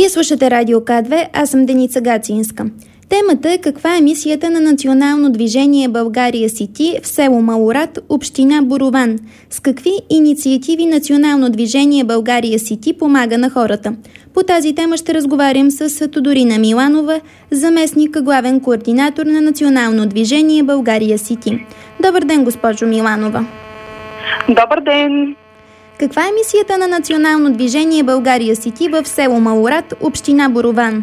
Вие слушате Радио К2, аз съм Деница Гацинска. Темата е каква е мисията на Национално движение България Сити в село Малорад, община Борован. С какви инициативи Национално движение България Сити помага на хората? По тази тема ще разговарям с Тодорина Миланова, заместник главен координатор на Национално движение България Сити. Добър ден, госпожо Миланова. Добър ден. Каква е мисията на Национално движение България Сити в село Малорад, община Борован?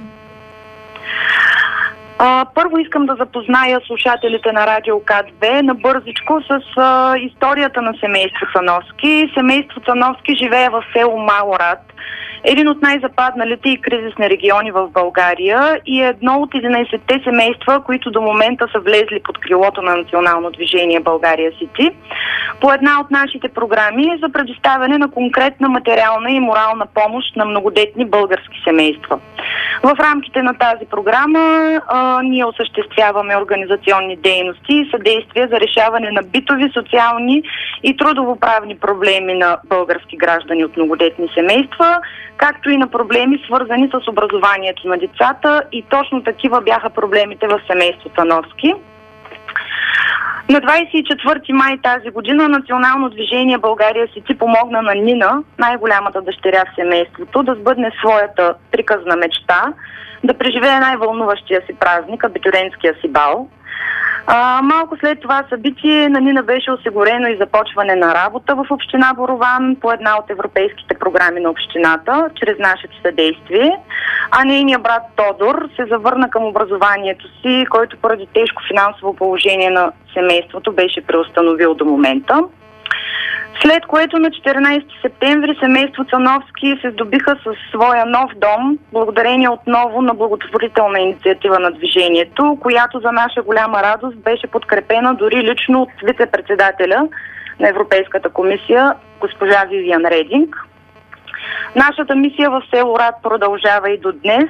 Първо искам да запозная слушателите на Радио К2 набързичко с историята на семейство Цановски. Семейство Цановски живее в село Малорад, един от най-западналите и кризисни региони в България и е едно от 11-те семейства, които до момента са влезли под крилото на Национално движение България Сити по една от нашите програми за предоставяне на конкретна материална и морална помощ на многодетни български семейства. В рамките на тази програма ние осъществяваме организационни дейности и съдействия за решаване на битови, социални и трудовоправни проблеми на български граждани от многодетни семейства, както и на проблеми, свързани с образованието на децата, и точно такива бяха проблемите в семейство Цановски. На 24 май тази година Национално движение България Сити помогна на Нина, най-голямата дъщеря в семейството, да сбъдне своята приказна мечта, да преживее най-вълнуващия си празник, абитуриентския си бал. Малко след това събитие на Нина беше осигурено и започване на работа в община Борован по една от европейските програми на общината, чрез нашето съдействие, а нейният брат Тодор се завърна към образованието си, който поради тежко финансово положение на семейството беше преустановил до момента. След което на 14 септември семейство Цановски се здобиха със своя нов дом, благодарение отново на благотворителна инициатива на движението, която за наша голяма радост беше подкрепена дори лично от вице-председателя на Европейската комисия, госпожа Вивиан Рединг. Нашата мисия в село Рад продължава и до днес.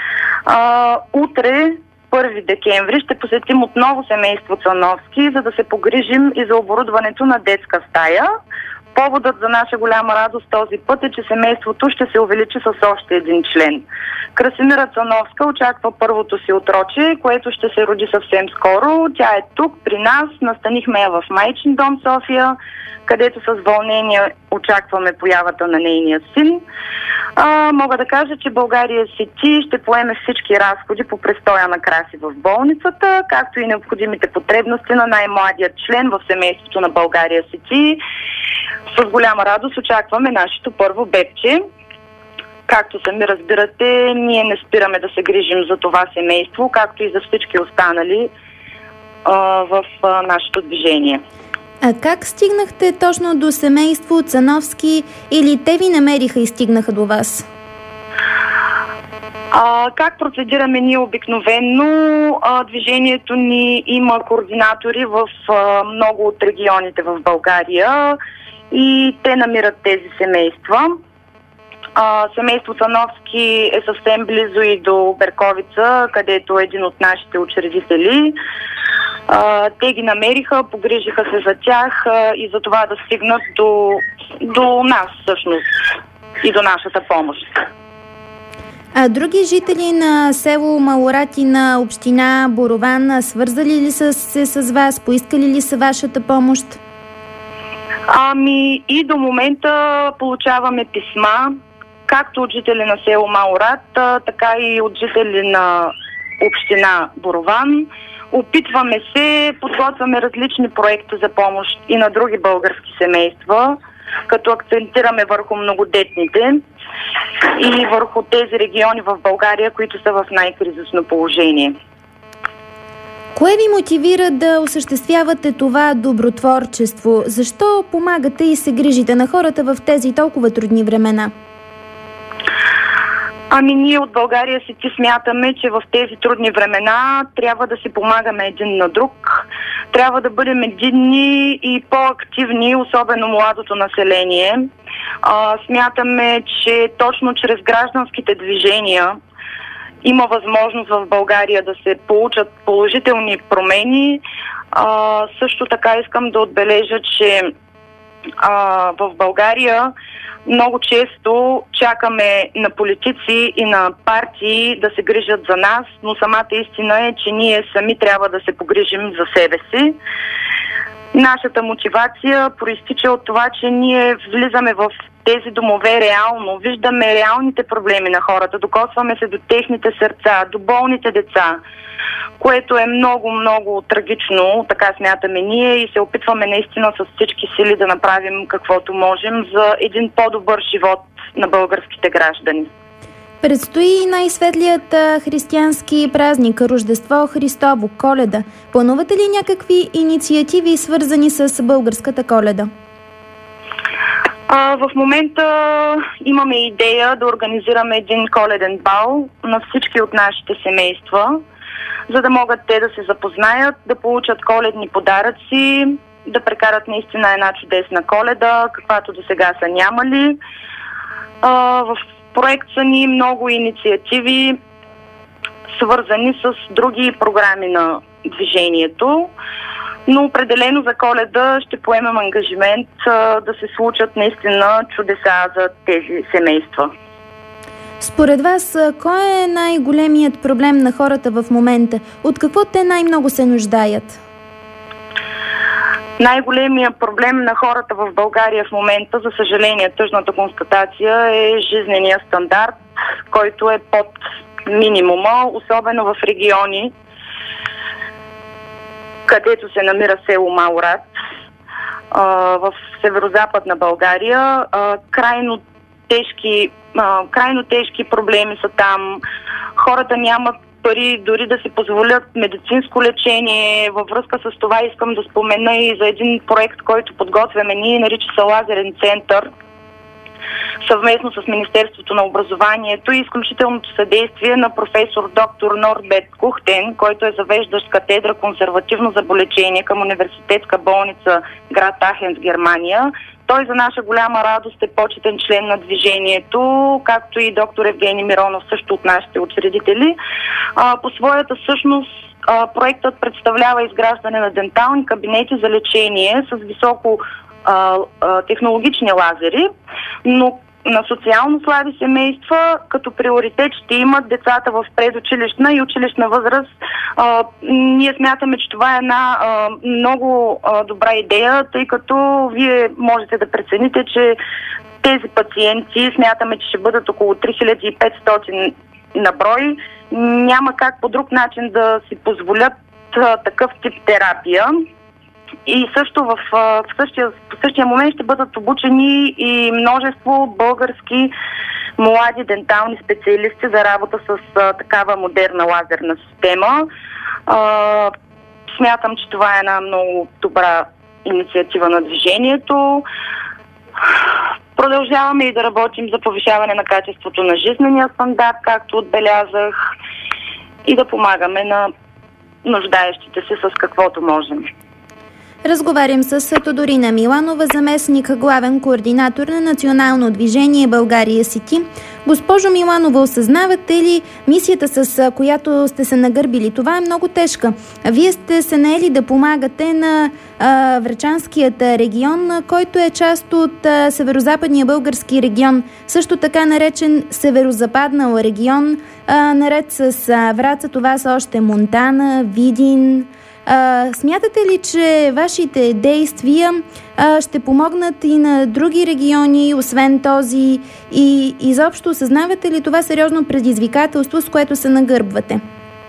Утре, 1 декември, ще посетим отново семейство Цановски, за да се погрижим и за оборудването на детска стая. Поводът за наша голяма радост този път е, че семейството ще се увеличи с още един член. Красимира Цановска очаква първото си отроче, което ще се роди съвсем скоро. Тя е тук при нас, настанихме я в майчин дом София, където с вълнение очакваме появата на нейния син. Мога да кажа, че България Сити ще поеме всички разходи по престоя на Краси в болницата, както и необходимите потребности на най-младият член в семейството на България Сити. С голяма радост очакваме нашето първо бебче. Както сами разбирате, ние не спираме да се грижим за това семейство, както и за всички останали в нашето движение. А как стигнахте точно до семейство Цановски, или те ви намериха и стигнаха до вас? Как процедираме ние обикновено? Движението ни има координатори в много от регионите в България и те намират тези семейства. Семейство Цановски е съвсем близо и до Берковица, където е един от нашите учредители. Те ги намериха, погрижиха се за тях и за това да стигнат до нас всъщност и до нашата помощ. А други жители на село Малорад и на община Борован свързали ли се с вас? Поискали ли са вашата помощ? И до момента получаваме писма, както от жители на село Малорад, така и от жители на община Борован. Опитваме се, подготвяме различни проекти за помощ и на други български семейства, като акцентираме върху многодетните и върху тези региони в България, които са в най-кризисно положение. Кое ви мотивира да осъществявате това добротворчество? Защо помагате и се грижите на хората в тези толкова трудни времена? Ние от България Сити смятаме, че в тези трудни времена трябва да си помагаме един на друг. Трябва да бъдем единни и по-активни, особено младото население. Смятаме, че точно чрез гражданските движения има възможност в България да се получат положителни промени. Също така искам да отбележа, че в България много често чакаме на политици и на партии да се грижат за нас, но самата истина е, че ние сами трябва да се погрижим за себе си. Нашата мотивация проистича от това, че ние влизаме в тези домове реално, виждаме реалните проблеми на хората, докосваме се до техните сърца, до болните деца, което е много, много трагично, така смятаме ние, и се опитваме наистина с всички сили да направим каквото можем за един по-добър живот на българските граждани. Предстои най-светлият християнски празник – Рождество Христово, Коледа. Планувате ли някакви инициативи, свързани с българската Коледа? В момента имаме идея да организираме един коледен бал на всички от нашите семейства, за да могат те да се запознаят, да получат коледни подаръци, да прекарат наистина една чудесна Коледа, каквато до сега са нямали. В проект са ни много инициативи, свързани с други програми на движението, но определено за Коледа ще поемем ангажимент да се случат наистина чудеса за тези семейства. Според вас, кой е най-големият проблем на хората в момента? От какво те най-много се нуждаят? Най-големият проблем на хората в България в момента, за съжаление, тъжната констатация, е жизнения стандарт, който е под минимума, особено в региони, където се намира село Малорад, в северозападна България. Крайно тежки проблеми са там. Хората нямат пари дори да си позволят медицинско лечение. Във връзка с това искам да спомена и за един проект, който подготвяме ние, нарича се Лазерен център, съвместно с Министерството на образованието и изключителното съдействие на професор доктор Норберт Кухтен, който е завеждащ катедра консервативно заболечение към университетска болница град Ахен, Германия. Той за наша голяма радост е почетен член на движението, както и доктор Евгений Миронов, също от нашите учредители. По своята същност проектът представлява изграждане на дентални кабинети за лечение с високо технологични лазери, но на социално слаби семейства като приоритет ще имат децата в предучилищна и училищна възраст. Ние смятаме, че това е една много добра идея, тъй като вие можете да прецените, че тези пациенти, смятаме, че ще бъдат около 3500 на брой, няма как по друг начин да си позволят такъв тип терапия. И също в същия момент ще бъдат обучени и множество български млади дентални специалисти за работа с такава модерна лазерна система. Смятам, че това е една много добра инициатива на движението. Продължаваме и да работим за повишаване на качеството на жизнения стандарт, както отбелязах, и да помагаме на нуждаещите се с каквото можем. Разговарям с Тодорина Миланова, заместник главен координатор на Национално движение България Сити. Госпожо Миланова, осъзнавате ли мисията, с която сте се нагърбили? Това е много тежка. Вие сте се наели да помагате на Врачанският регион, който е част от северозападния български регион, също така наречен северозападнал регион. Наред с Враца това са още Монтана, Видин. Смятате ли, че вашите действия ще помогнат и на други региони, освен този, и изобщо осъзнавате ли това сериозно предизвикателство, с което се нагърбвате?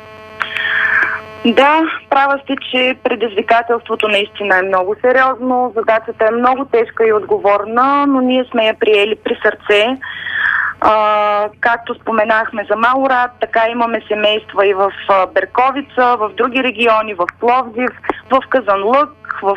Да, права сте, че предизвикателството наистина е много сериозно, задачата е много тежка и отговорна, но ние сме я приели при сърце. Както споменахме за Малорад, така имаме семейства и в Берковица, в други региони, в Пловдив, в Казанлък, в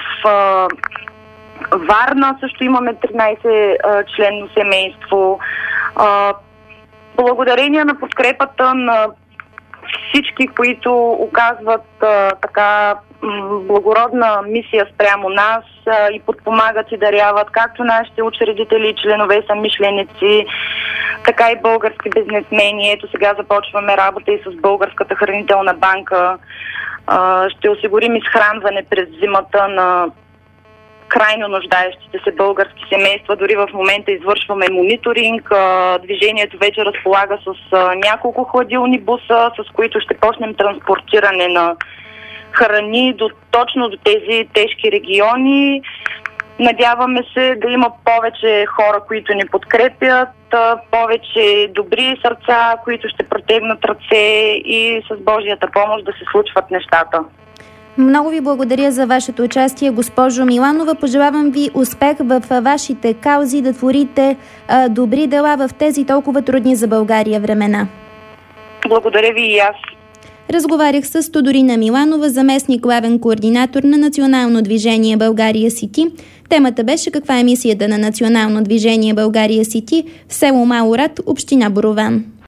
Варна също имаме 13 членно семейство. Благодарение на подкрепата на всички, които оказват така благородна мисия спрямо нас и подпомагат и даряват както нашите учредители и членове самишленици, така и български бизнесмени. Ето сега започваме работа и с Българската хранителна банка. Ще осигурим изхранване през зимата на крайно нуждаещите се български семейства. Дори в момента извършваме мониторинг. Движението вече разполага с няколко хладилни буса, с които ще почнем транспортиране на храни точно до тези тежки региони. Надяваме се да има повече хора, които ни подкрепят, повече добри сърца, които ще протегнат ръце и с Божията помощ да се случват нещата. Много ви благодаря за вашето участие, госпожо Миланова. Пожелавам ви успех в вашите каузи, да творите добри дела в тези толкова трудни за България времена. Благодаря ви и аз. Разговарях с Тодорина Миланова, заместник главен координатор на Национално движение България Сити. Темата беше каква е мисията на Национално движение България Сити в село Малорад, община Борован.